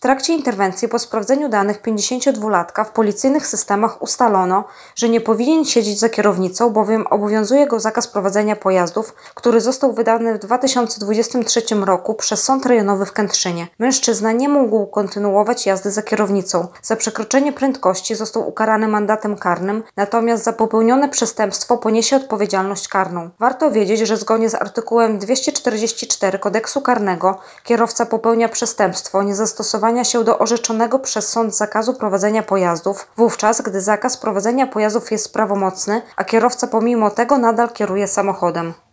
trakcie interwencji po sprawdzeniu danych 52-latka w policyjnych systemach ustalono, że nie powinien siedzieć za kierownicą, bowiem obowiązuje go zakaz prowadzenia pojazdów, który został wydany w 2023 roku przez Sąd Rejonowy w Kętrzynie. Mężczyzna nie mógł kontynuować jazdy za kierownicą. Za przekroczenie prędkości został ukarany mandatem karnym, natomiast za popełnione przestępstwo poniesie odpowiedzialność karną. Warto wiedzieć, że zgodnie z artykułem 244 Kodeksu Karnego kierowca popełnia przestępstwo niezastosowania się do orzeczonego przez sąd zakazu prowadzenia pojazdów, wówczas gdy zakaz prowadzenia pojazdów jest prawomocny, a kierowca pomimo tego nadal kieruje samochodem.